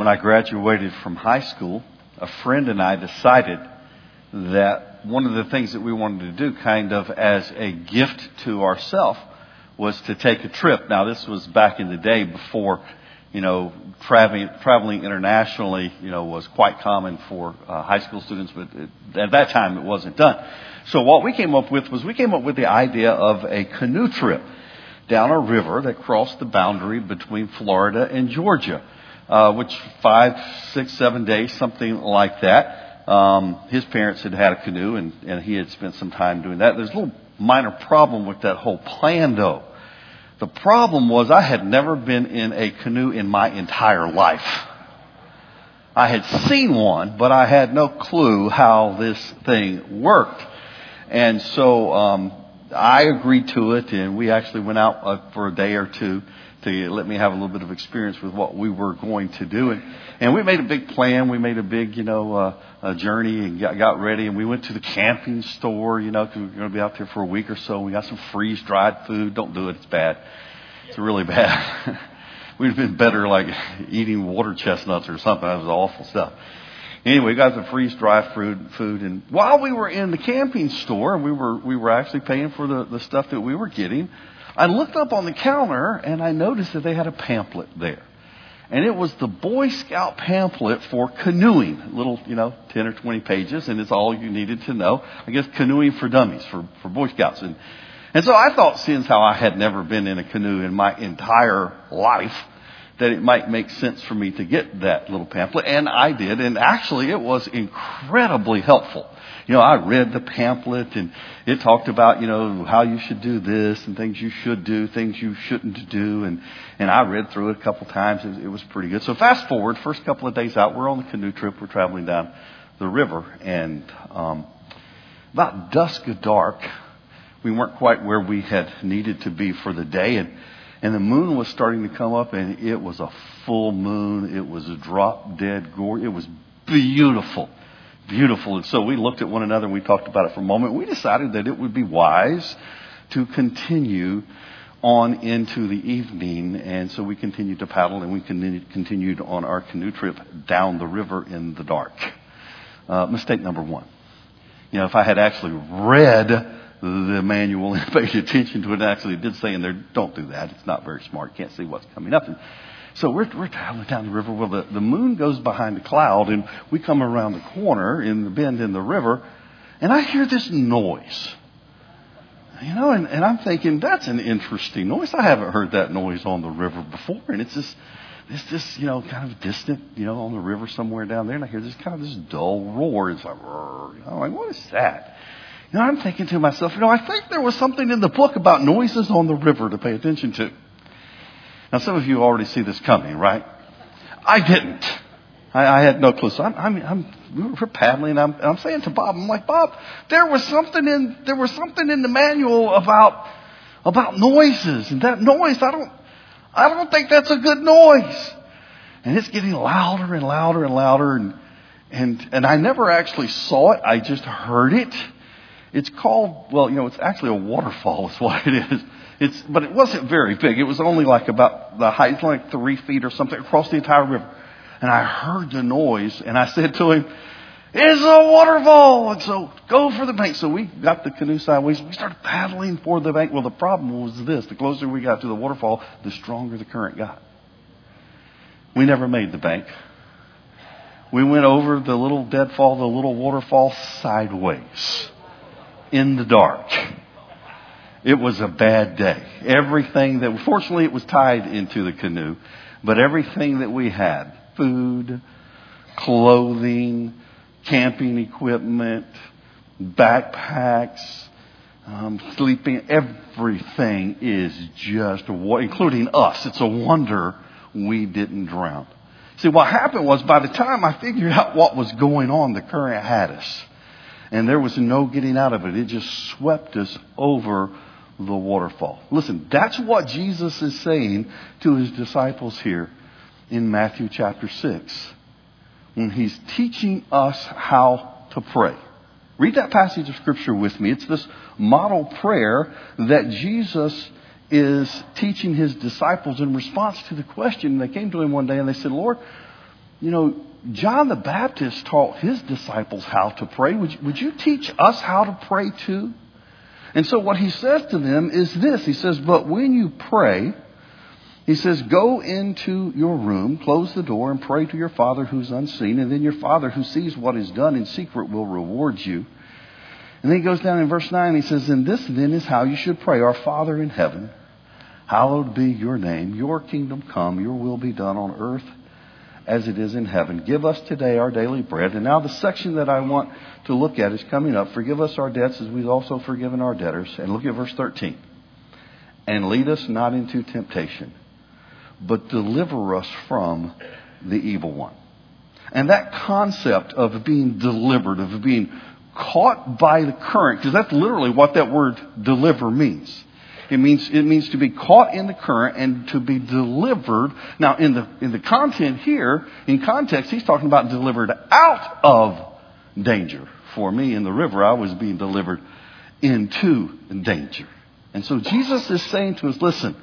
when I graduated from high school, a friend and I decided that one of the things that we wanted to do kind of as a gift to ourselves was to take a trip. Now, this was back in the day before, traveling internationally, was quite common for high school students, but at that time it wasn't done. So what we came up with the idea of a canoe trip down a river that crossed the boundary between Florida and Georgia, which 5, 6, 7 days, something like that. His parents had a canoe, and he had spent some time doing that. There's a little minor problem with that whole plan, though. The problem was I had never been in a canoe in my entire life. I had seen one, but I had no clue how this thing worked. And so I agreed to it, and we actually went out for a day or two to let me have a little bit of experience with what we were going to do. And we made a big plan. We made a big, journey and got ready. And we went to the camping store, because we were going to be out there for a week or so. We got some freeze-dried food. Don't do it. It's bad. It's really bad. We'd have been better like eating water chestnuts or something. That was awful stuff. Anyway, we got the freeze-dried food. And while we were in the camping store, we were actually paying for the stuff that we were getting. I looked up on the counter and I noticed that they had a pamphlet there. And it was the Boy Scout pamphlet for canoeing. Little, 10 or 20 pages, and it's all you needed to know. I guess canoeing for dummies, for Boy Scouts. And so I thought, since how I had never been in a canoe in my entire life, that it might make sense for me to get that little pamphlet. And I did. And actually, it was incredibly helpful. I read the pamphlet, and it talked about, how you should do this and things you should do, things you shouldn't do. And I read through it a couple times. It was pretty good. So fast forward, first couple of days out, we're on the canoe trip. We're traveling down the river. And about dusk of dark, we weren't quite where we had needed to be for the day. And the moon was starting to come up, and it was a full moon. It was a drop dead gorgeous. It was beautiful. Beautiful. And so we looked at one another and we talked about it for a moment. We decided that it would be wise to continue on into the evening. And so we continued to paddle, and we continued on our canoe trip down the river in the dark. Mistake number one. If I had actually read the manual and paid attention to it, actually did say in there, don't do that. It's not very smart. You can't see what's coming up. And so we're traveling down the river. Well, the moon goes behind the cloud, and we come around the corner in the bend in the river, and I hear this noise. And I'm thinking, that's an interesting noise. I haven't heard that noise on the river before. And it's this kind of distant, on the river somewhere down there. And I hear this dull roar. It's like, I'm like, what is that? I'm thinking to myself, I think there was something in the book about noises on the river to pay attention to. Now, some of you already see this coming, right? I didn't. I had no clue. So we're paddling. I'm saying to Bob, I'm like, Bob, there was something in the manual about noises, and that noise, I don't think that's a good noise. And it's getting louder and louder and louder, and I never actually saw it. I just heard it. It's called, it's actually a waterfall is what it is. But it wasn't very big. It was only like about the height, like 3 feet or something across the entire river. And I heard the noise, and I said to him, it's a waterfall. And so go for the bank. So we got the canoe sideways. We started paddling for the bank. Well, the problem was this. The closer we got to the waterfall, the stronger the current got. We never made the bank. We went over the little deadfall, the little waterfall sideways in the dark. It was a bad day. Fortunately it was tied into the canoe, but everything that we had, food, clothing, camping equipment, backpacks, sleeping, everything is just, including us. It's a wonder we didn't drown. See, what happened was, by the time I figured out what was going on, the current had us. And there was no getting out of it. It just swept us over the waterfall. Listen, that's what Jesus is saying to his disciples here in Matthew chapter 6. When he's teaching us how to pray. Read that passage of Scripture with me. It's this model prayer that Jesus is teaching his disciples in response to the question. They came to him one day and they said, Lord, John the Baptist taught his disciples how to pray. Would you teach us how to pray too? And so what he says to them is this. He says, but when you pray, he says, go into your room, close the door, and pray to your Father who's unseen. And then your Father who sees what is done in secret will reward you. And then he goes down in verse 9. He says, and this then is how you should pray. Our Father in heaven, hallowed be your name. Your kingdom come. Your will be done on earth as it is in heaven. Give us today our daily bread. And now the section that I want to look at is coming up. Forgive us our debts as we've also forgiven our debtors. And look at verse 13. And lead us not into temptation, but deliver us from the evil one. And that concept of being delivered, of being caught by the current, because that's literally what that word deliver means. It means to be caught in the current and to be delivered. Now, in the content here, in context, he's talking about delivered out of danger. For me, in the river, I was being delivered into danger. And so Jesus is saying to us, listen,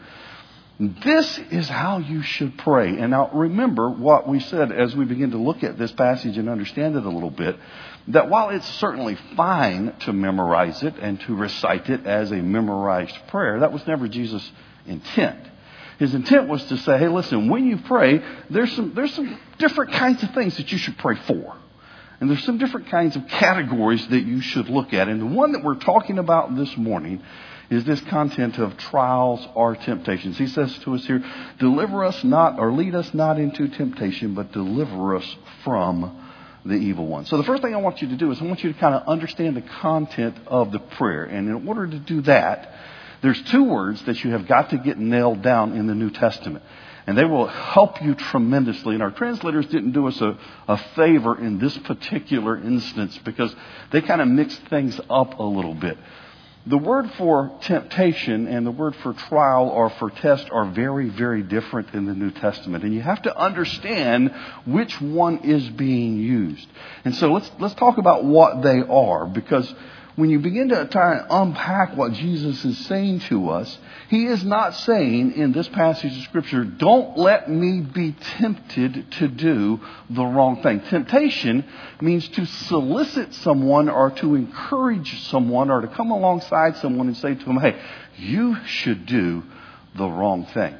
this is how you should pray. And now remember what we said as we begin to look at this passage and understand it a little bit, that while it's certainly fine to memorize it and to recite it as a memorized prayer, that was never Jesus' intent. His intent was to say, hey, listen, when you pray, there's some different kinds of things that you should pray for. And there's some different kinds of categories that you should look at. And the one that we're talking about this morning is this content of trials or temptations. He says to us here, deliver us not, or lead us not into temptation, but deliver us from the evil one. So the first thing I want you to do is I want you to kind of understand the content of the prayer. And in order to do that, there's two words that you have got to get nailed down in the New Testament. And they will help you tremendously. And our translators didn't do us a favor in this particular instance because they kind of mixed things up a little bit. The word for temptation and the word for trial or for test are very, very different in the New Testament. And you have to understand which one is being used. And so let's talk about what they are, because when you begin to try and unpack what Jesus is saying to us, he is not saying in this passage of Scripture, don't let me be tempted to do the wrong thing. Temptation means to solicit someone or to encourage someone or to come alongside someone and say to them, hey, you should do the wrong thing.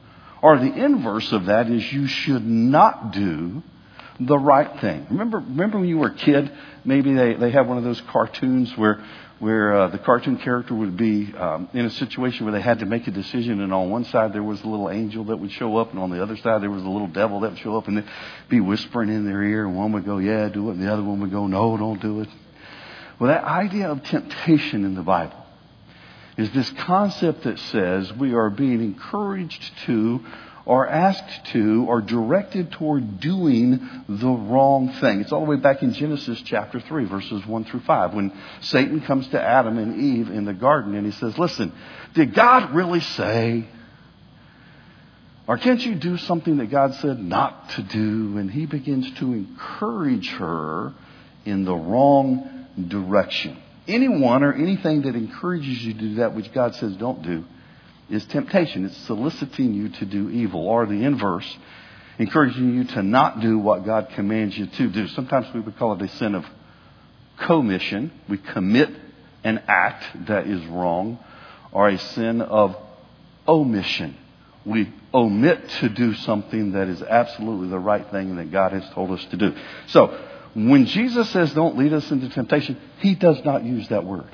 Or the inverse of that is you should not do the right thing. Remember when you were a kid, maybe they had one of those cartoons where the cartoon character would be in a situation where they had to make a decision, and on one side there was a little angel that would show up, and on the other side there was a little devil that would show up and they'd be whispering in their ear, and one would go, yeah, do it, and the other one would go, no, don't do it. Well, that idea of temptation in the Bible is this concept that says we are being encouraged to or asked to or directed toward doing the wrong thing. It's all the way back in Genesis chapter 3, verses 1 through 5, when Satan comes to Adam and Eve in the garden and he says, listen, did God really say? Or can't you do something that God said not to do? And he begins to encourage her in the wrong direction. Anyone or anything that encourages you to do that which God says don't do is temptation. It's soliciting you to do evil. Or the inverse, encouraging you to not do what God commands you to do. Sometimes we would call it a sin of commission. We commit an act that is wrong. Or a sin of omission. We omit to do something that is absolutely the right thing that God has told us to do. So, when Jesus says don't lead us into temptation, he does not use that word.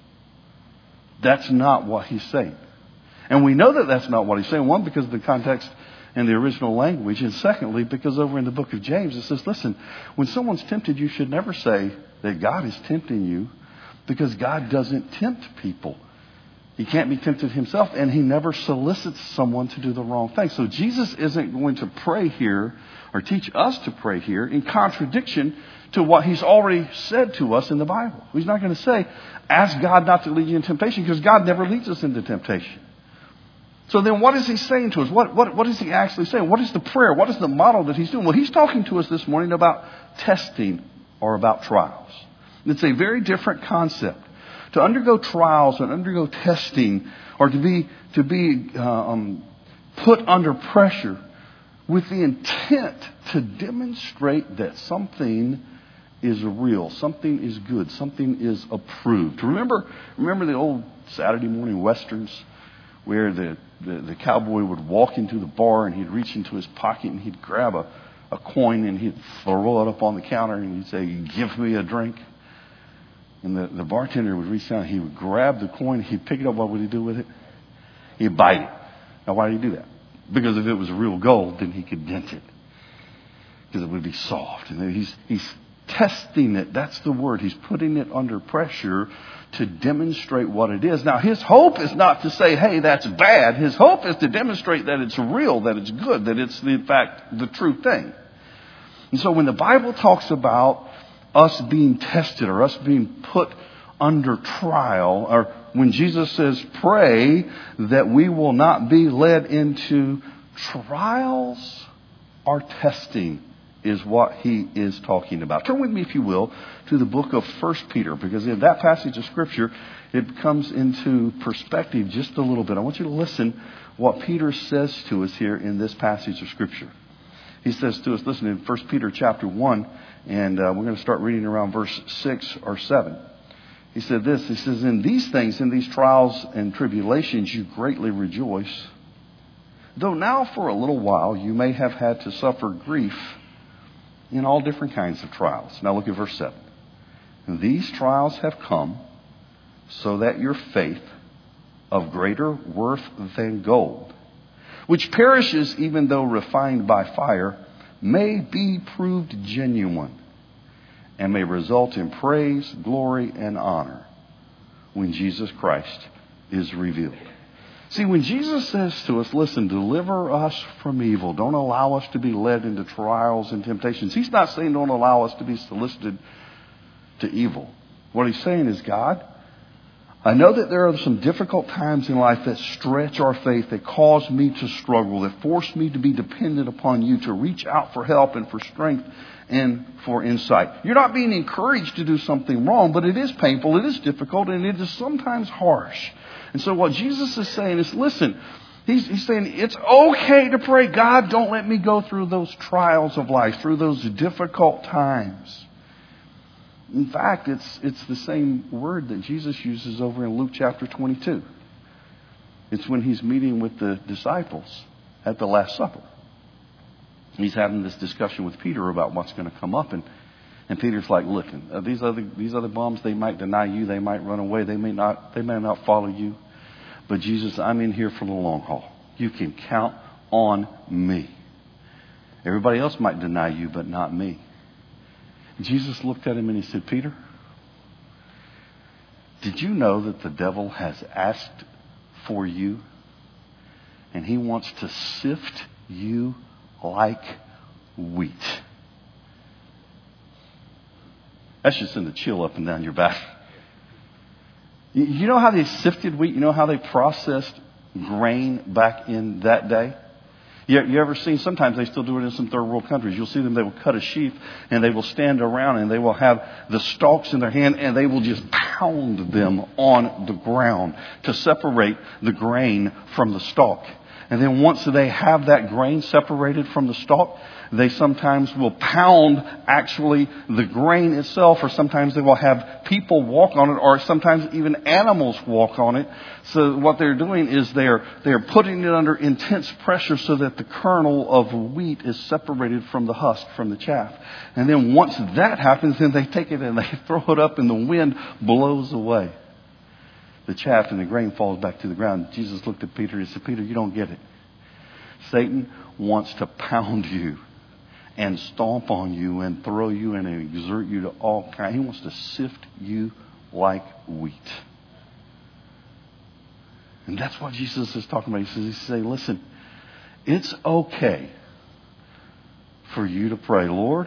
That's not what he's saying. And we know that that's not what he's saying. One, because of the context and the original language. And secondly, because over in the book of James, it says, listen, when someone's tempted, you should never say that God is tempting you, because God doesn't tempt people. He can't be tempted himself, and he never solicits someone to do the wrong thing. So Jesus isn't going to pray here or teach us to pray here in contradiction to what he's already said to us in the Bible. He's not going to say, ask God not to lead you in temptation, because God never leads us into temptation. So then what is he saying to us? What is he actually saying? What is the prayer? What is the model that he's doing? Well, he's talking to us this morning about testing or about trials. It's a very different concept. To undergo trials and undergo testing, or to be put under pressure, with the intent to demonstrate that something is real, something is good, something is approved. Remember the old Saturday morning westerns where the cowboy would walk into the bar and he'd reach into his pocket and he'd grab a coin and he'd throw it up on the counter and he'd say, "Give me a drink." And the bartender would reach down, he would grab the coin, he'd pick it up. What would he do with it? He'd bite it. Now, why did he do that? Because if it was real gold, then he could dent it. Because it would be soft. And he's testing it. That's the word. He's putting it under pressure to demonstrate what it is. Now, his hope is not to say, "Hey, that's bad." His hope is to demonstrate that it's real, that it's good, that it's, in fact, the true thing. And so when the Bible talks about us being tested or us being put under trial, or when Jesus says, "Pray that we will not be led into trials," or testing is what he is talking about. Turn with me, if you will, to the book of 1 Peter, because in that passage of Scripture, it comes into perspective just a little bit. I want you to listen what Peter says to us here in this passage of Scripture. He says to us, listen, in 1 Peter chapter 1, and we're going to start reading around verse 6 or 7. He said this, he says, "In these things, in these trials and tribulations, you greatly rejoice, though now for a little while you may have had to suffer grief in all different kinds of trials." Now look at verse 7. "And these trials have come so that your faith, of greater worth than gold, which perishes even though refined by fire, may be proved genuine and may result in praise, glory, and honor when Jesus Christ is revealed." See, when Jesus says to us, "Listen, deliver us from evil. Don't allow us to be led into trials and temptations," he's not saying don't allow us to be solicited to evil. What he's saying is, "God, I know that there are some difficult times in life that stretch our faith, that cause me to struggle, that force me to be dependent upon you, to reach out for help and for strength and for insight." You're not being encouraged to do something wrong, but it is painful, it is difficult, and it is sometimes harsh. And so what Jesus is saying is, listen, he's saying it's okay to pray, "God, don't let me go through those trials of life, through those difficult times." In fact, it's the same word that Jesus uses over in Luke chapter 22. It's when he's meeting with the disciples at the Last Supper. He's having this discussion with Peter about what's going to come up. And Peter's like, "Look, these other bums, they might deny you. They might run away. They may not follow you. But Jesus, I'm in here for the long haul. You can count on me. Everybody else might deny you, but not me." Jesus looked at him and he said, "Peter, did you know that the devil has asked for you and he wants to sift you like wheat?" That should send a chill up and down your back. You know how they sifted wheat? You know how they processed grain back in that day? You ever seen, sometimes they still do it in some third world countries. You'll see them, they will cut a sheaf and they will stand around and they will have the stalks in their hand and they will just pound them on the ground to separate the grain from the stalk. And then once they have that grain separated from the stalk, they sometimes will pound actually the grain itself, or sometimes they will have people walk on it, or sometimes even animals walk on it. So what they're doing is they're putting it under intense pressure so that the kernel of wheat is separated from the husk, from the chaff. And then once that happens, then they take it and they throw it up and the wind blows away the chaff and the grain falls back to the ground. Jesus looked at Peter and he said, "Peter, you don't get it. Satan wants to pound you and stomp on you and throw you and exert you to all kinds. He wants to sift you like wheat." And that's what Jesus is talking about. He's saying, listen, it's okay for you to pray, "Lord,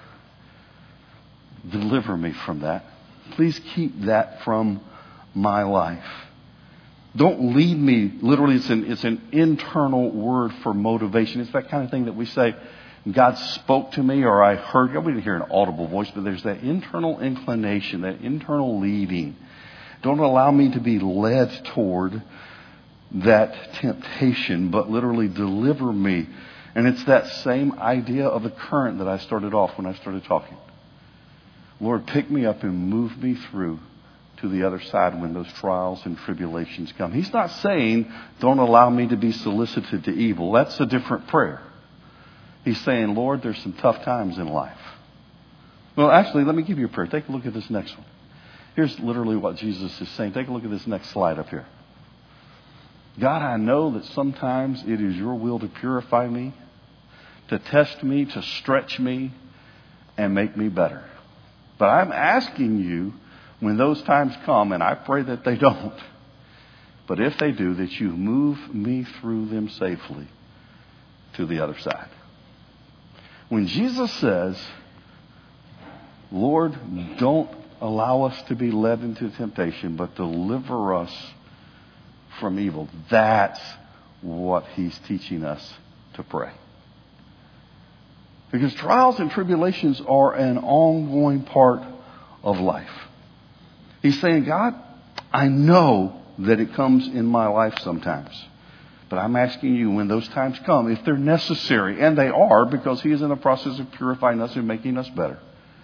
deliver me from that. Please keep that from my life. Don't lead me." Literally, it's an internal word for motivation. It's that kind of thing that we say, "God spoke to me," or "I heard." We didn't hear an audible voice, but there's that internal inclination, that internal leading. Don't allow me to be led toward that temptation, but literally deliver me And it's that same idea of the current that I started off when I started talking. Lord, pick me up and move me through to the other side when those trials and tribulations come. He's not saying, don't allow me to be solicited to evil. That's a different prayer. He's saying, Lord, there's some tough times in life. Well, actually, let me give you a prayer. Take a look at this next one. Here's literally what Jesus is saying. Take a look at this next slide up here. God, I know that sometimes it is your will to purify me, to test me, to stretch me, and make me better. But I'm asking you, when those times come, and I pray that they don't, but if they do, that you move me through them safely to the other side. When Jesus says, Lord, don't allow us to be led into temptation, but deliver us from evil, that's what he's teaching us to pray. Because trials and tribulations are an ongoing part of life. He's saying, God, I know that it comes in my life sometimes. But I'm asking you, when those times come, if they're necessary, and they are, because he is in the process of purifying us and making us better.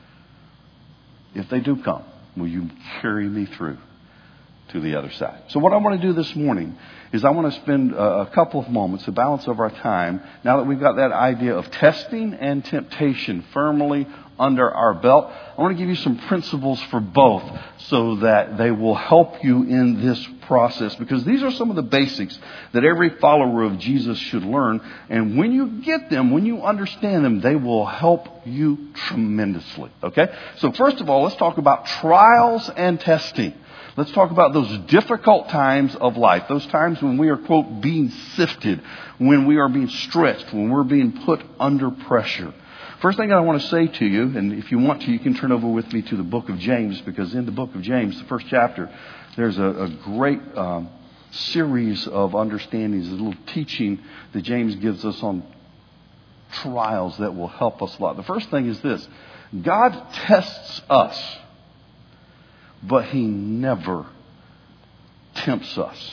If they do come, will you carry me through to the other side? So what I want to do this morning is I want to spend a couple of moments, the balance of our time, now that we've got that idea of testing and temptation firmly under our belt. I want to give you some principles for both so that they will help you in this process, because these are some of the basics that every follower of Jesus should learn. And when you get them, when you understand them, they will help you tremendously. Okay? So first of all, let's talk about trials and testing. Let's talk about those difficult times of life, those times when we are, quote, being sifted, when we are being stretched, when we're being put under pressure. First thing I want to say to you, and if you want to, you can turn over with me to the book of James, because in the book of James, the first chapter, there's a great series of understandings, a little teaching that James gives us on trials that will help us a lot. The first thing is this: God tests us, but he never tempts us.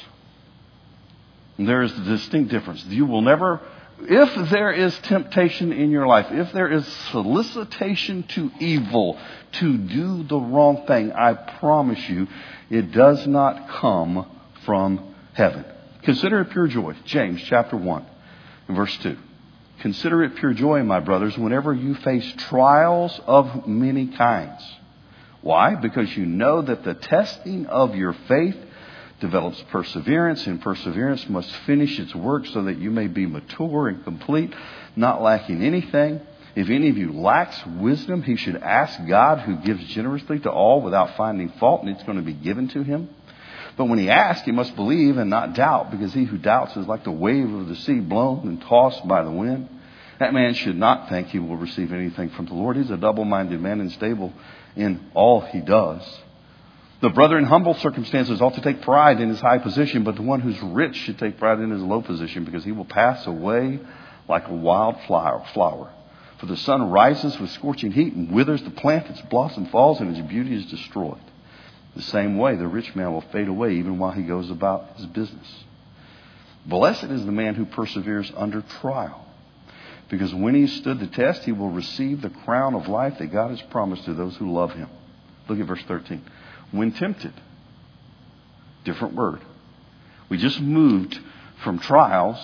And there is a distinct difference. You will never, if there is temptation in your life, if there is solicitation to evil, to do the wrong thing, I promise you, it does not come from heaven. Consider it pure joy. James chapter 1 and verse 2. Consider it pure joy, my brothers, whenever you face trials of many kinds. Why? Because you know that the testing of your faith develops perseverance, and perseverance must finish its work so that you may be mature and complete, not lacking anything. If any of you lacks wisdom, he should ask God, who gives generously to all without finding fault, and it's going to be given to him. But when he asks, he must believe and not doubt, because he who doubts is like the wave of the sea blown and tossed by the wind. That man should not think he will receive anything from the Lord. He's a double-minded man, unstable in all he does. The brother in humble circumstances ought to take pride in his high position, but the one who's rich should take pride in his low position, because he will pass away like a wild flower. For the sun rises with scorching heat and withers the plant, its blossom falls, and its beauty is destroyed. The same way, the rich man will fade away even while he goes about his business. Blessed is the man who perseveres under trial, because when he stood the test, he will receive the crown of life that God has promised to those who love him. Look at verse 13. When tempted, different word. We just moved from trials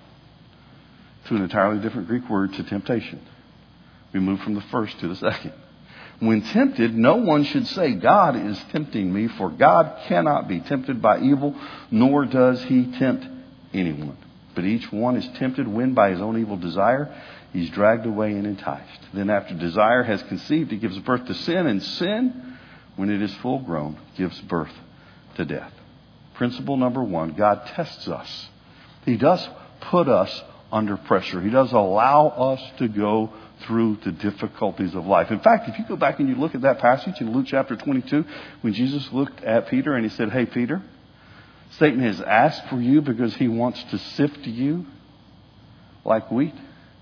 to an entirely different Greek word, to temptation. We moved from the first to the second. When tempted, no one should say, God is tempting me, for God cannot be tempted by evil, nor does he tempt anyone. But each one is tempted when by his own evil desire he's dragged away and enticed. Then after desire has conceived, it gives birth to sin, and sin, when it is full grown, gives birth to death. Principle number one, God tests us. He does put us under pressure. He does allow us to go through the difficulties of life. In fact, if you go back and you look at that passage in Luke chapter 22, when Jesus looked at Peter and he said, hey, Peter, Satan has asked for you because he wants to sift you like wheat.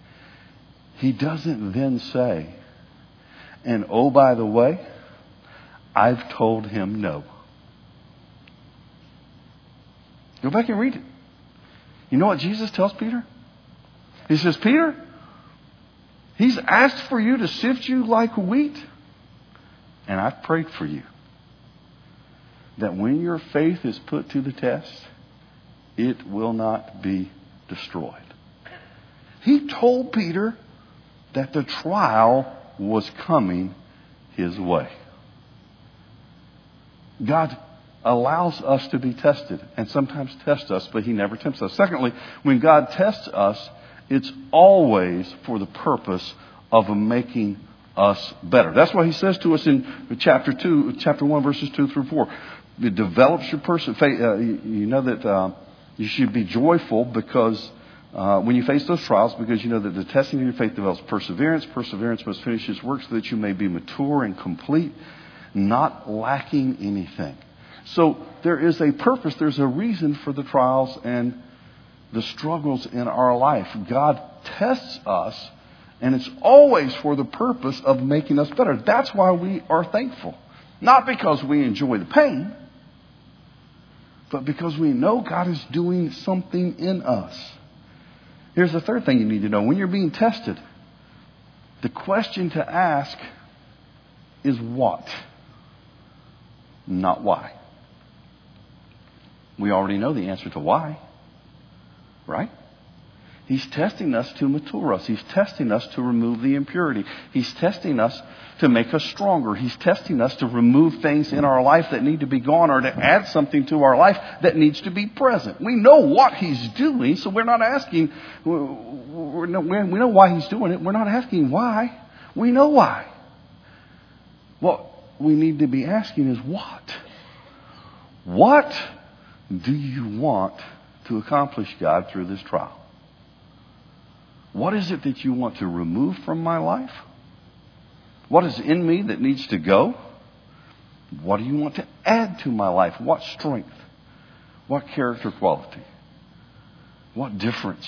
He doesn't then say, and oh, by the way, I've told him no. Go back and read it. You know what Jesus tells Peter? He says, Peter, He's asked for you to sift you like wheat. And I've prayed for you that when your faith is put to the test, it will not be destroyed. He told Peter that the trial was coming his way. God allows us to be tested and sometimes tests us, but He never tempts us. Secondly, when God tests us, it's always for the purpose of making us better. That's why He says to us in chapter 1, verses 2 through 4. It develops your person. You know that you should be joyful because when you face those trials, because you know that the testing of your faith develops perseverance. Perseverance must finish its work so that you may be mature and complete, not lacking anything. So there is a purpose, there's a reason for the trials and the struggles in our life. God tests us, and it's always for the purpose of making us better. That's why we are thankful. Not because we enjoy the pain, but because we know God is doing something in us. Here's the third thing you need to know. When you're being tested, the question to ask is what? Not why. We already know the answer to why, right? He's testing us to mature us. He's testing us to remove the impurity. He's testing us to make us stronger. He's testing us to remove things in our life that need to be gone or to add something to our life that needs to be present. We know what He's doing, so we're not asking. We know why He's doing it. We're not asking why. We know why. What we need to be asking is what? What do you want to accomplish, God, through this trial? What is it that you want to remove from my life? What is in me that needs to go? What do you want to add to my life? What strength? What character quality? What difference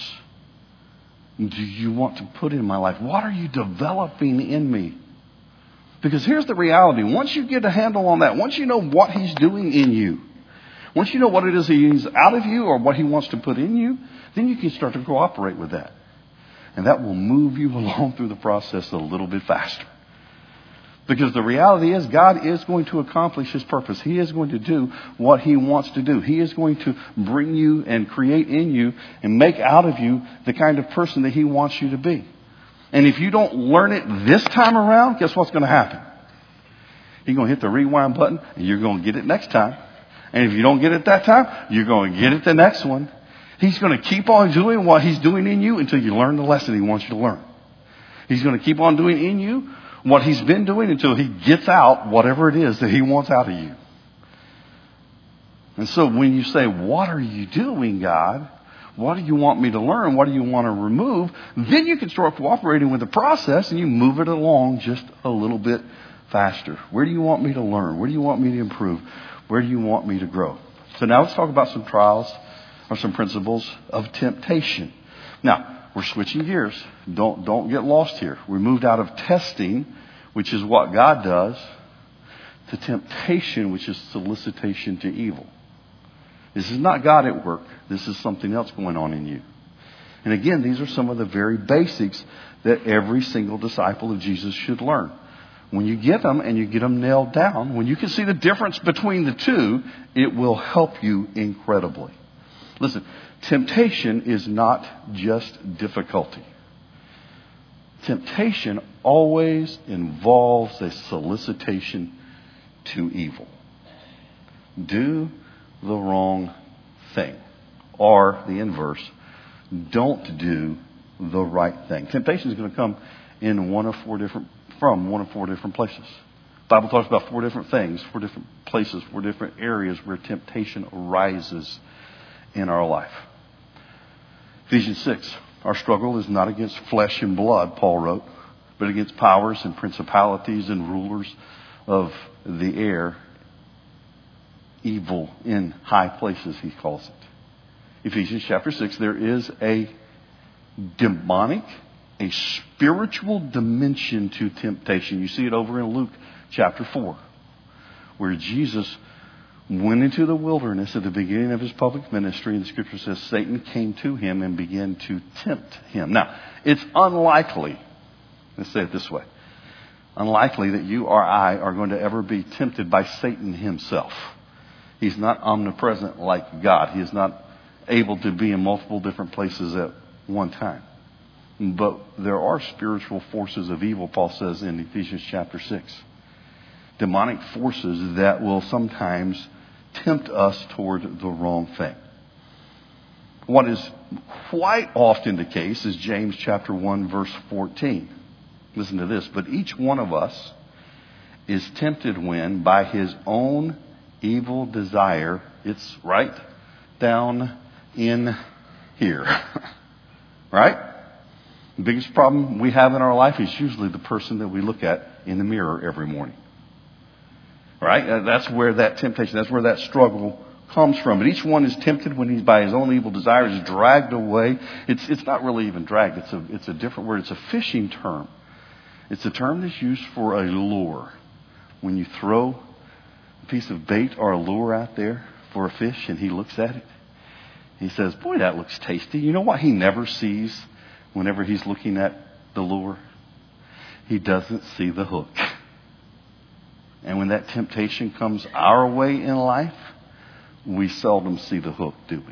do you want to put in my life? What are you developing in me? Because here's the reality. Once you get a handle on that, once you know what He's doing in you, once you know what it is He's out of you or what He wants to put in you, then you can start to cooperate with that. And that will move you along through the process a little bit faster. Because the reality is God is going to accomplish His purpose. He is going to do what He wants to do. He is going to bring you and create in you and make out of you the kind of person that He wants you to be. And if you don't learn it this time around, guess what's going to happen? You're going to hit the rewind button and you're going to get it next time. And if you don't get it that time, you're going to get it the next one. He's going to keep on doing what He's doing in you until you learn the lesson He wants you to learn. He's going to keep on doing in you what He's been doing until He gets out whatever it is that He wants out of you. And so when you say, what are you doing, God? What do you want me to learn? What do you want to remove? Then you can start cooperating with the process and you move it along just a little bit faster. Where do you want me to learn? Where do you want me to improve? Where do you want me to grow? So now let's talk about some trials or some principles of temptation. Now, we're switching gears. Don't get lost here. We moved out of testing, which is what God does, to temptation, which is solicitation to evil. This is not God at work. This is something else going on in you. And again, these are some of the very basics that every single disciple of Jesus should learn. When you get them and you get them nailed down, when you can see the difference between the two, it will help you incredibly. Listen, temptation is not just difficulty. Temptation always involves a solicitation to evil. Do the wrong thing. Or the inverse, don't do the right thing. Temptation is going to come in one of four different places. The Bible talks about 4 different things, 4 different places, 4 different areas where temptation arises in our life. Ephesians 6, our struggle is not against flesh and blood, Paul wrote, but against powers and principalities and rulers of the air, evil in high places, he calls it. Ephesians chapter 6, there is a demonic, a spiritual dimension to temptation. You see it over in Luke chapter 4, where Jesus went into the wilderness at the beginning of his public ministry, and the scripture says Satan came to him and began to tempt him. Now, it's unlikely, let's say it this way, unlikely that you or I are going to ever be tempted by Satan himself. He's not omnipresent like God. He is not able to be in multiple different places at one time. But there are spiritual forces of evil, Paul says in Ephesians chapter 6. Demonic forces that will sometimes tempt us toward the wrong thing. What is quite often the case is James chapter 1 verse 14. Listen to this. But each one of us is tempted when by his own evil desire, it's right down in here. Right? The biggest problem we have in our life is usually the person that we look at in the mirror every morning. Right? That's where that temptation, that's where that struggle comes from. But each one is tempted when he's by his own evil desires dragged away. It's not really even dragged. It's a different word. It's a fishing term. It's a term that's used for a lure. When you throw a piece of bait or a lure out there for a fish and he looks at it, he says, boy, that looks tasty. You know what he never sees whenever he's looking at the lure? He doesn't see the hook. And when that temptation comes our way in life, we seldom see the hook, do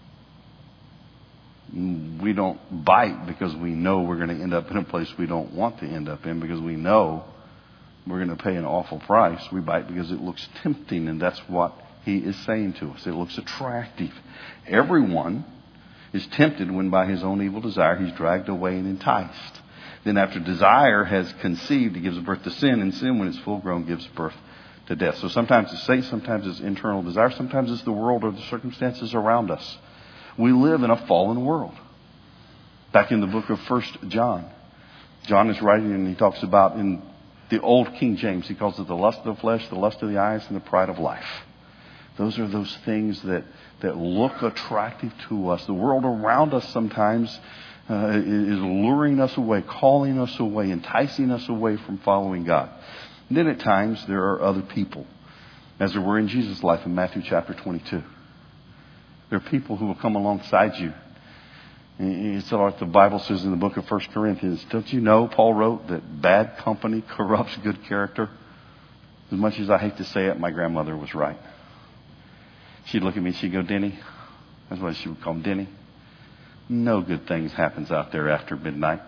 we? We don't bite because we know we're going to end up in a place we don't want to end up in, because we know we're going to pay an awful price. We bite because it looks tempting, and that's what he is saying to us. It looks attractive. Everyone is tempted when by his own evil desire he's dragged away and enticed. Then after desire has conceived, it gives birth to sin, and sin, when it's full grown, gives birth to death. So sometimes it's Satan, sometimes it's internal desire, sometimes it's the world or the circumstances around us. We live in a fallen world. Back in the book of 1 John, John is writing and he talks about, in the old King James, he calls it the lust of the flesh, the lust of the eyes, and the pride of life. Those are those things that look attractive to us. The world around us sometimes is luring us away, calling us away, enticing us away from following God. And then at times there are other people, as there were in Jesus' life in Matthew chapter 22. There are people who will come alongside you. It's like the Bible says in the book of 1 Corinthians. Don't you know, Paul wrote, that bad company corrupts good character? As much as I hate to say it, my grandmother was right. She'd look at me and she'd go, Denny. That's what she would call him, Denny. No good things happens out there after midnight.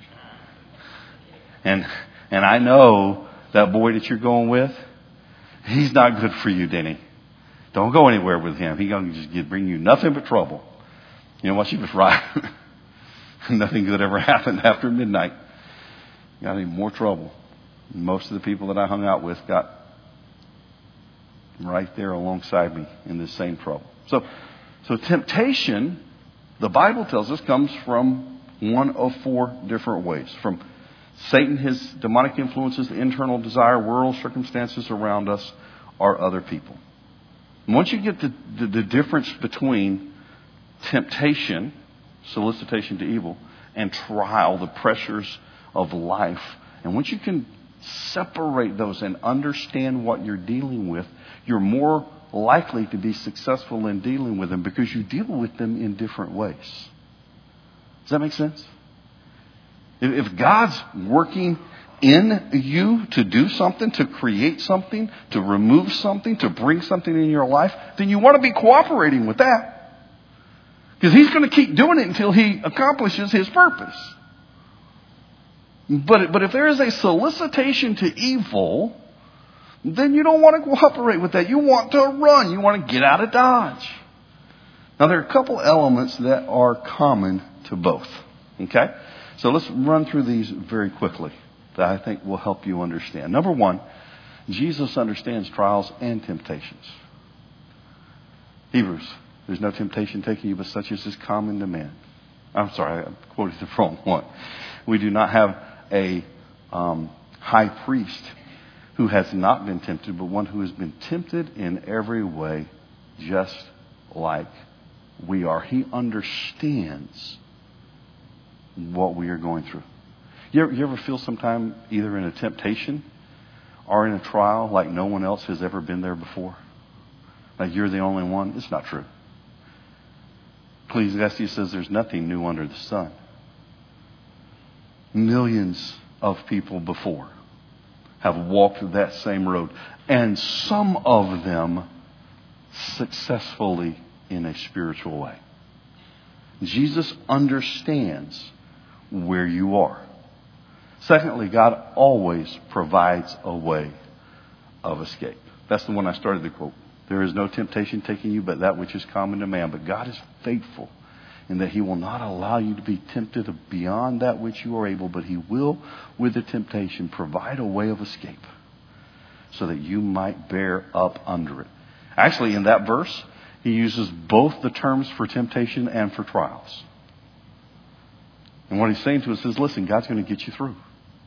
And I know that boy that you're going with, he's not good for you, Denny. Don't go anywhere with him. He's going to just bring you nothing but trouble. You know what? She was right. Nothing good ever happened after midnight. Got any more trouble. Most of the people that I hung out with got right there alongside me in this same trouble. So temptation, the Bible tells us, comes from one of four different ways. From Satan, his demonic influences, the internal desire, world circumstances around us, or other people. And once you get the difference between temptation, solicitation to evil, and trial, the pressures of life, and once you can separate those and understand what you're dealing with, you're more likely to be successful in dealing with them, because you deal with them in different ways. Does that make sense? If God's working in you to do something, to create something, to remove something, to bring something in your life, then you want to be cooperating with that. Because He's going to keep doing it until He accomplishes His purpose. But if there is a solicitation to evil, then you don't want to cooperate with that. You want to run. You want to get out of Dodge. Now, there are a couple elements that are common to both. Okay? So let's run through these very quickly that I think will help you understand. Number one, Jesus understands trials and temptations. Hebrews, there's no temptation taking you but such as is common to man. I'm sorry, I quoted the wrong one. We do not have a high priest who has not been tempted, but one who has been tempted in every way, just like we are. He understands what we are going through. You ever feel sometime either in a temptation or in a trial like no one else has ever been there before? Like you're the only one. It's not true. Ecclesiastes says there's nothing new under the sun. Millions of people before have walked that same road. And some of them successfully in a spiritual way. Jesus understands where you are. Secondly, God always provides a way of escape. That's the one I started to quote. There is no temptation taking you but that which is common to man. But God is faithful in that He will not allow you to be tempted beyond that which you are able, but He will, with the temptation, provide a way of escape so that you might bear up under it. Actually, in that verse, He uses both the terms for temptation and for trials. And what He's saying to us is, listen, God's going to get you through.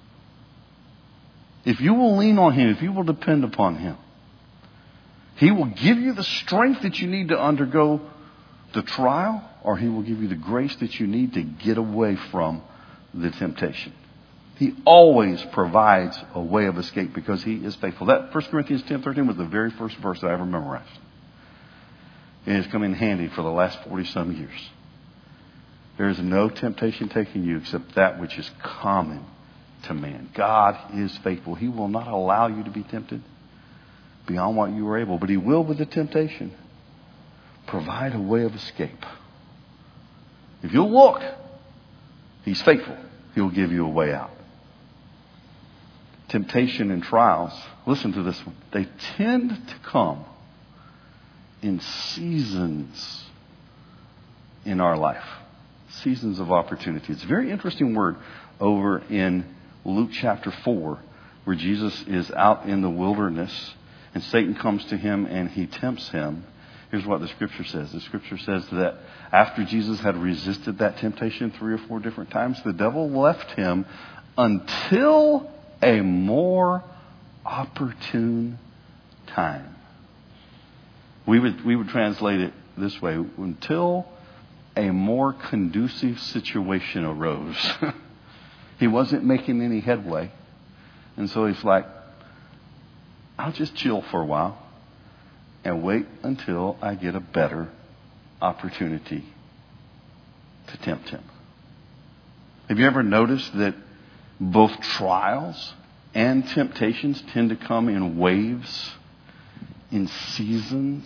If you will lean on Him, if you will depend upon Him, He will give you the strength that you need to undergo the trial, or He will give you the grace that you need to get away from the temptation. He always provides a way of escape because He is faithful. That 1 Corinthians 10:13 was the very first verse that I ever memorized. It has come in handy for the last 40-some years. There is no temptation taking you except that which is common to man. God is faithful. He will not allow you to be tempted beyond what you are able, but He will, with the temptation, provide a way of escape. If you'll look, He's faithful. He'll give you a way out. Temptation and trials, listen to this one, they tend to come in seasons in our life. Seasons of opportunity. It's a very interesting word over in Luke chapter 4, where Jesus is out in the wilderness and Satan comes to Him and he tempts Him. Here's what the Scripture says. The Scripture says that after Jesus had resisted that temptation 3 or 4 different times, the devil left Him until a more opportune time. We would translate it this way: until a more conducive situation arose. He wasn't making any headway. And so He's like, I'll just chill for a while and wait until I get a better opportunity to tempt Him. Have you ever noticed that both trials and temptations tend to come in waves, in seasons?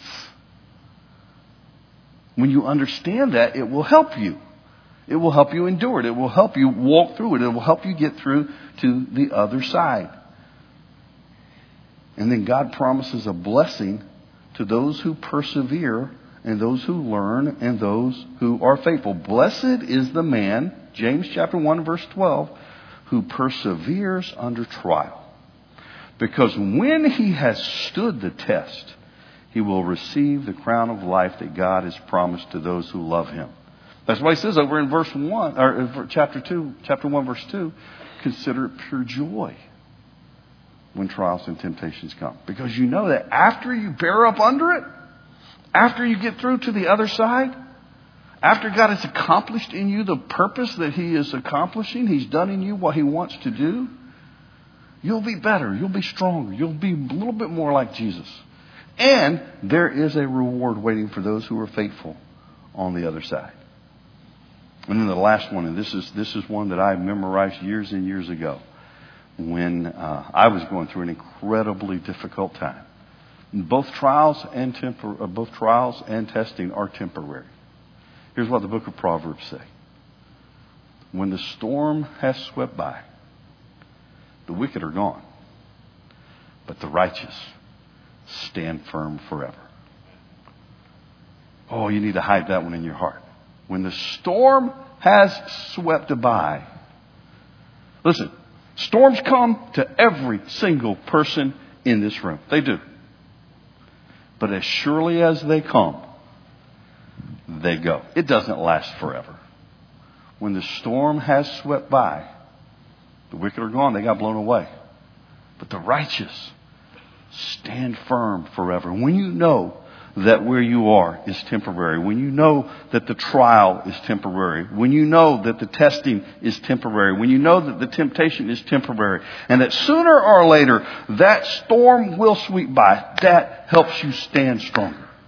When you understand that, it will help you. It will help you endure it. It will help you walk through it. It will help you get through to the other side. And then God promises a blessing to those who persevere and those who learn and those who are faithful. Blessed is the man, James chapter 1 verse 12, who perseveres under trial. Because when he has stood the test, he will receive the crown of life that God has promised to those who love Him. That's why He says over in verse 1, or chapter 1 verse 2, consider it pure joy when trials and temptations come. Because you know that after you bear up under it, after you get through to the other side, after God has accomplished in you the purpose that He is accomplishing, He's done in you what He wants to do, you'll be better, you'll be stronger, you'll be a little bit more like Jesus. And there is a reward waiting for those who are faithful on the other side. And then the last one, and this is one that I memorized years and years ago when I was going through an incredibly difficult time. Both trials and testing are temporary. Here's what the book of Proverbs say. When the storm has swept by, the wicked are gone, but the righteous stand firm forever. Oh, you need to hide that one in your heart. When the storm has swept by. Listen, storms come to every single person in this room. They do. But as surely as they come, they go. It doesn't last forever. When the storm has swept by, the wicked are gone. They got blown away. But the righteous stand firm forever. When you know that where you are is temporary, when you know that the trial is temporary, when you know that the testing is temporary, when you know that the temptation is temporary, and that sooner or later that storm will sweep by, that helps you stand stronger.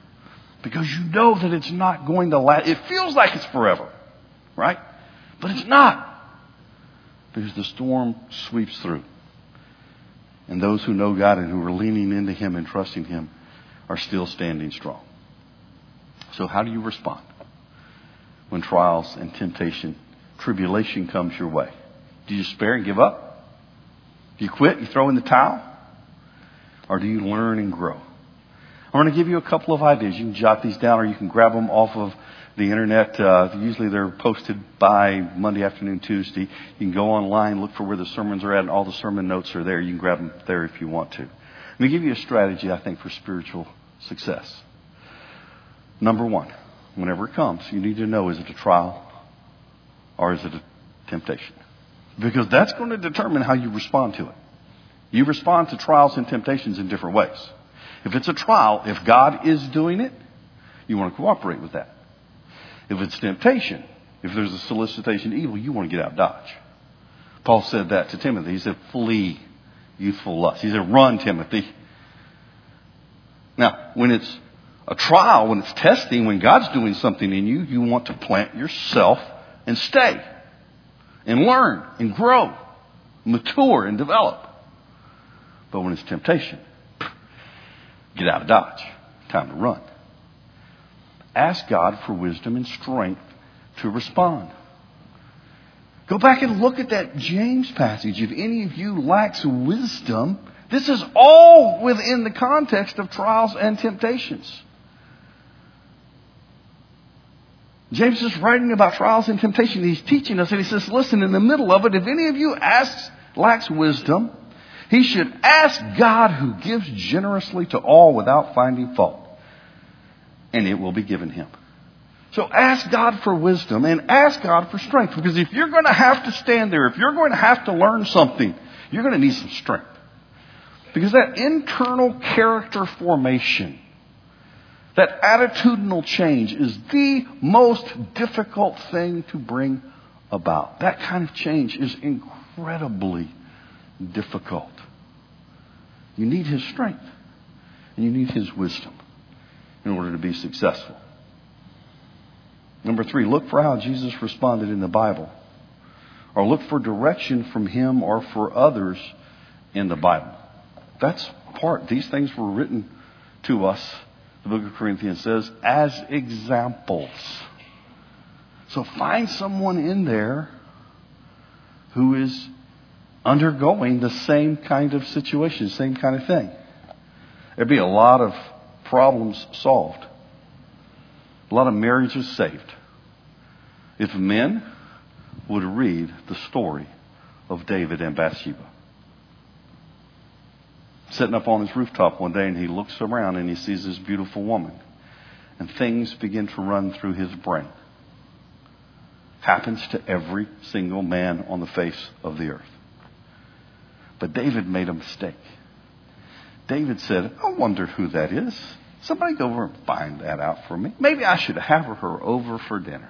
Because you know that it's not going to last. It feels like it's forever, right? But it's not. Because the storm sweeps through. And those who know God and who are leaning into Him and trusting Him are still standing strong. So how do you respond when trials and temptation, tribulation comes your way? Do you despair and give up? Do you quit? You throw in the towel? Or do you learn and grow? I'm going to give you a couple of ideas. You can jot these down or you can grab them off of the internet. Usually they're posted by Monday afternoon, Tuesday. You can go online, look for where the sermons are at, and all the sermon notes are there. You can grab them there if you want to. Let me give you a strategy, I think, for spiritual success. Number one, whenever it comes, you need to know, is it a trial or is it a temptation? Because that's going to determine how you respond to it. You respond to trials and temptations in different ways. If it's a trial, if God is doing it, you want to cooperate with that. If it's temptation, if there's a solicitation to evil, you want to get out of Dodge. Paul said that to Timothy. He said, flee youthful lust. He said, run, Timothy. Now, when it's a trial, when it's testing, when God's doing something in you, you want to plant yourself and stay and learn and grow, mature and develop. But when it's temptation, get out of Dodge. Time to run. Ask God for wisdom and strength to respond. Go back and look at that James passage. If any of you lacks wisdom, this is all within the context of trials and temptations. James is writing about trials and temptation. He's teaching us, and he says, listen, in the middle of it, if any of you lacks wisdom, he should ask God, who gives generously to all without finding fault, and it will be given him. So ask God for wisdom and ask God for strength. Because if you're going to have to stand there, if you're going to have to learn something, you're going to need some strength. Because that internal character formation, that attitudinal change is the most difficult thing to bring about. That kind of change is incredibly difficult. You need His strength and you need His wisdom in order to be successful. Number 3, look for how Jesus responded in the Bible. Or look for direction from Him or for others in the Bible. That's part. These things were written to us, the book of Corinthians says, as examples. So find someone in there who is undergoing the same kind of situation, same kind of thing. There'd be a lot of problems solved. A lot of marriages saved. If men would read the story of David and Bathsheba. Sitting up on his rooftop one day and he looks around and he sees this beautiful woman. And things begin to run through his brain. Happens to every single man on the face of the earth. But David made a mistake. David said, I wonder who that is. Somebody go over and find that out for me. Maybe I should have her over for dinner.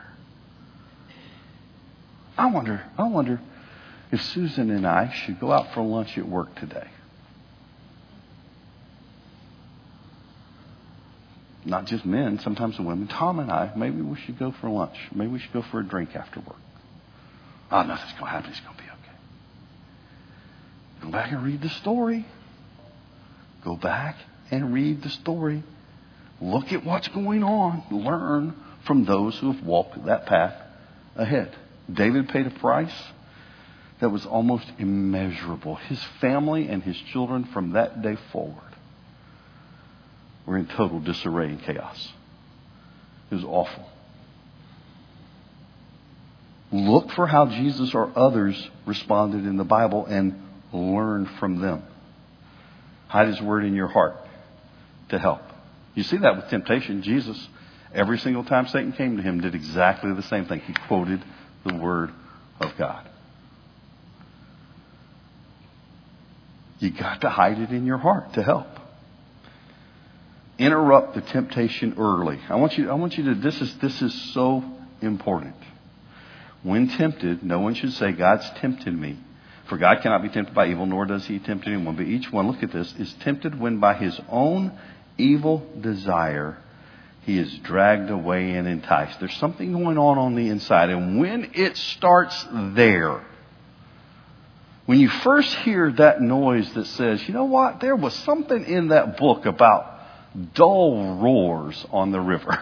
I wonder if Susan and I should go out for lunch at work today. Not just men, sometimes the women. Tom and I, maybe we should go for lunch. Maybe we should go for a drink after work. Oh, nothing's going to happen. It's going to be okay. Go back and read the story. Go back and read the story. Look at what's going on. Learn from those who have walked that path ahead. David paid a price that was almost immeasurable. His family and his children from that day forward were in total disarray and chaos. It was awful. Look for how Jesus or others responded in the Bible and learn from them. Hide His word in your heart to help. You see that with temptation. Jesus, every single time Satan came to him, did exactly the same thing. He quoted the word of God. You got to hide it in your heart to help. Interrupt the temptation early. I want you to, this is so important. When tempted, no one should say, God's tempted me. For God cannot be tempted by evil, nor does He tempt anyone. But each one, look at this, is tempted when by his own evil desire he is dragged away and enticed. There's something going on the inside. And when it starts there, when you first hear that noise that says, you know what, there was something in that book about dull roars on the river.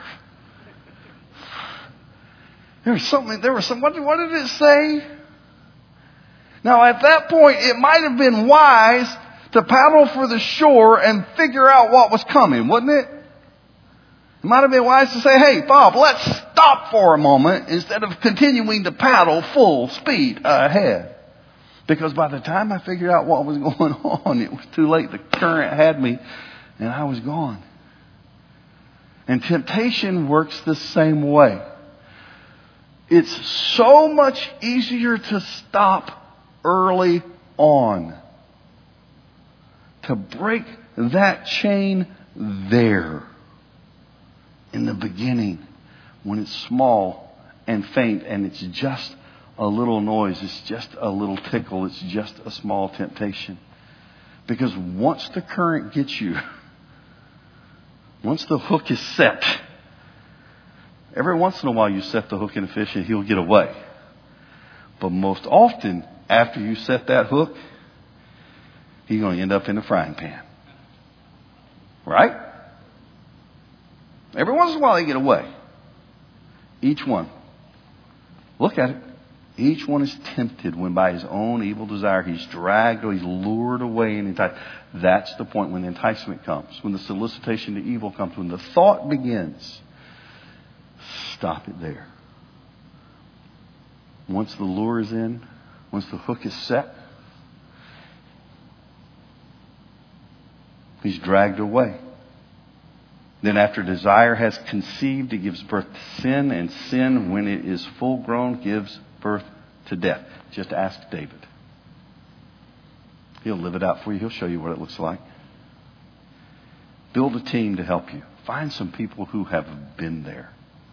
What did it say? Now at that point, it might have been wise to paddle for the shore and figure out what was coming, wouldn't it? It might have been wise to say, hey, Bob, let's stop for a moment instead of continuing to paddle full speed ahead. Because by the time I figured out what was going on, it was too late. The current had me and I was gone. And temptation works the same way. It's so much easier to stop early on. To break that chain there. In the beginning. When it's small and faint and it's just a little noise. It's just a little tickle. It's just a small temptation. Because once the current gets you. Once the hook is set. Every once in a while you set the hook in a fish and he'll get away. But most often, after you set that hook, he's going to end up in the frying pan. Right? Every once in a while they get away. Each one. Look at it. Each one is tempted when by his own evil desire he's dragged or he's lured away and enticed. That's the point when the enticement comes. When the solicitation to evil comes. When the thought begins. Stop it there. Once the lure is in, once the hook is set, he's dragged away. Then after desire has conceived, it gives birth to sin, and sin, when it is full grown, gives birth to death. Just ask David. He'll live it out for you. He'll show you what it looks like. Build a team to help you. Find some people who have been there.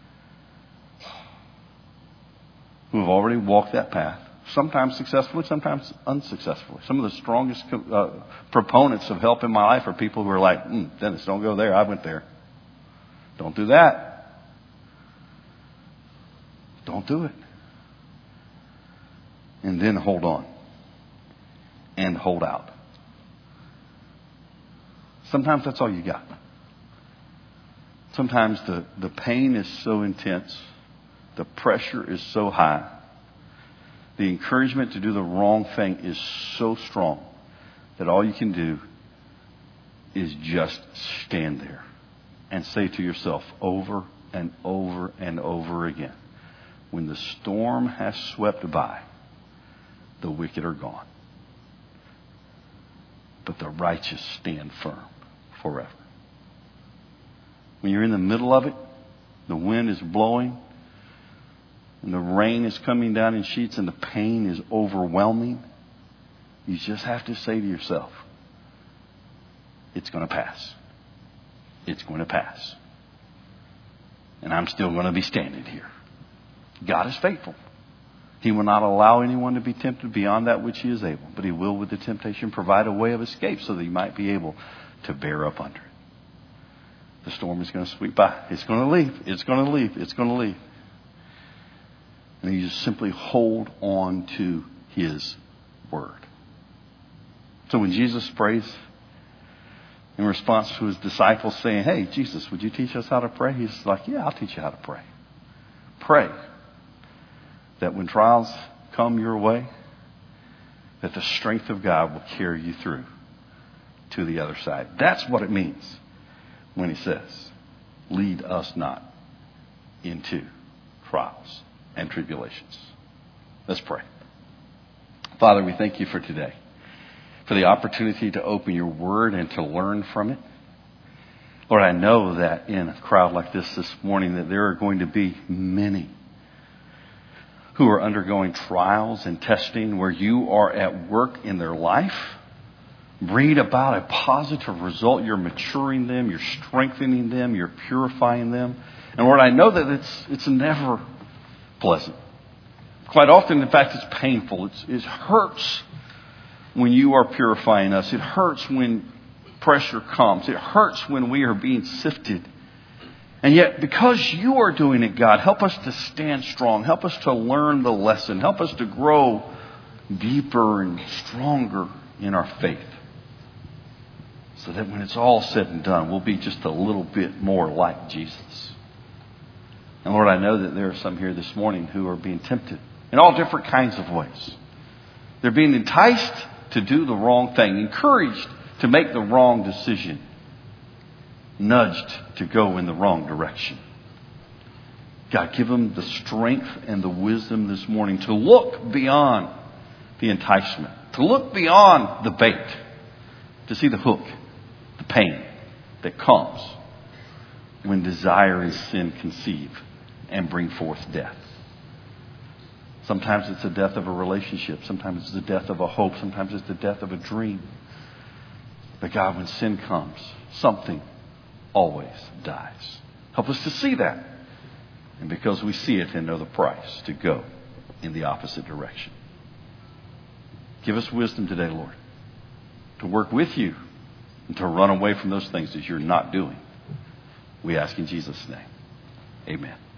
Who have already walked that path. Sometimes successfully, sometimes unsuccessfully. Some of the strongest proponents of help in my life are people who are like, Dennis, don't go there. I went there. Don't do that. Don't do it. And then hold on. And hold out. Sometimes that's all you got. Sometimes the pain is so intense. The pressure is so high. The encouragement to do the wrong thing is so strong that all you can do is just stand there and say to yourself over and over and over again, when the storm has swept by, the wicked are gone. But the righteous stand firm forever. When you're in the middle of it, the wind is blowing, and the rain is coming down in sheets and the pain is overwhelming, you just have to say to yourself, it's going to pass. It's going to pass. And I'm still going to be standing here. God is faithful. He will not allow anyone to be tempted beyond that which he is able, but he will with the temptation provide a way of escape so that you might be able to bear up under it. The storm is going to sweep by. It's going to leave. It's going to leave. It's going to leave. And you just simply hold on to his word. So when Jesus prays in response to his disciples saying, hey, Jesus, would you teach us how to pray? He's like, yeah, I'll teach you how to pray. Pray that when trials come your way, that the strength of God will carry you through to the other side. That's what it means when he says, lead us not into trials and tribulations. Let's pray. Father, we thank you for today, for the opportunity to open your word and to learn from it. Lord, I know that in a crowd like this morning that there are going to be many who are undergoing trials and testing where you are at work in their life. Bring about a positive result. You're maturing them. You're strengthening them. You're purifying them. And Lord, I know that it's never pleasant. Quite often, in fact, it's painful. It hurts when you are purifying us. It hurts when pressure comes. It hurts when we are being sifted. And yet, because you are doing it, God, help us to stand strong. Help us to learn the lesson. Help us to grow deeper and stronger in our faith. So that when it's all said and done, we'll be just a little bit more like Jesus. And Lord, I know that there are some here this morning who are being tempted in all different kinds of ways. They're being enticed to do the wrong thing, encouraged to make the wrong decision, nudged to go in the wrong direction. God, give them the strength and the wisdom this morning to look beyond the enticement, to look beyond the bait, to see the hook, the pain that comes when desire and sin conceive and bring forth death. Sometimes it's the death of a relationship. Sometimes it's the death of a hope. Sometimes it's the death of a dream. But God, when sin comes, something always dies. Help us to see that. And because we see it and know the price, to go in the opposite direction. Give us wisdom today, Lord, to work with you and to run away from those things that you're not doing. We ask in Jesus' name. Amen.